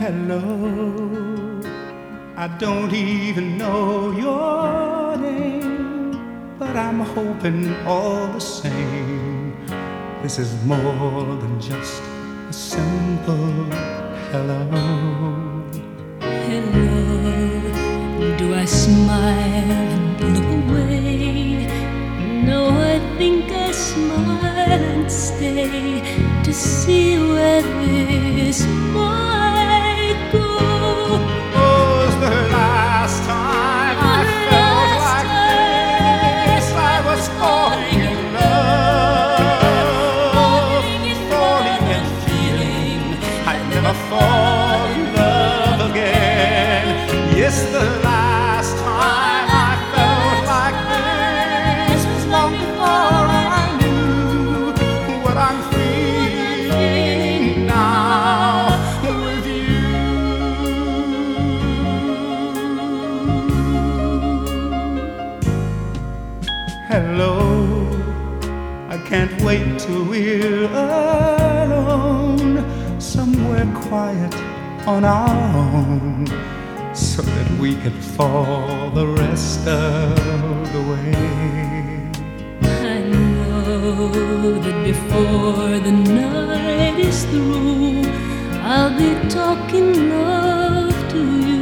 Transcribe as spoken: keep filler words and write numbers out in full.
Hello, I don't even know your name, but I'm hoping all the same this is more than just a simple hello. Hello, do I smile and look away? No, I think I smile and stay to see where this might go. Oh, it's the last time I felt like this. I was falling in love, falling and feeling I'd never fall in love again. Yes, the last time I felt like this was long before I knew what I'm feeling now with you. Hello, I can't wait till we're alone, somewhere quiet on our own, so that we can fall the rest of the way. I know that before the night is through, I'll be talking love to you.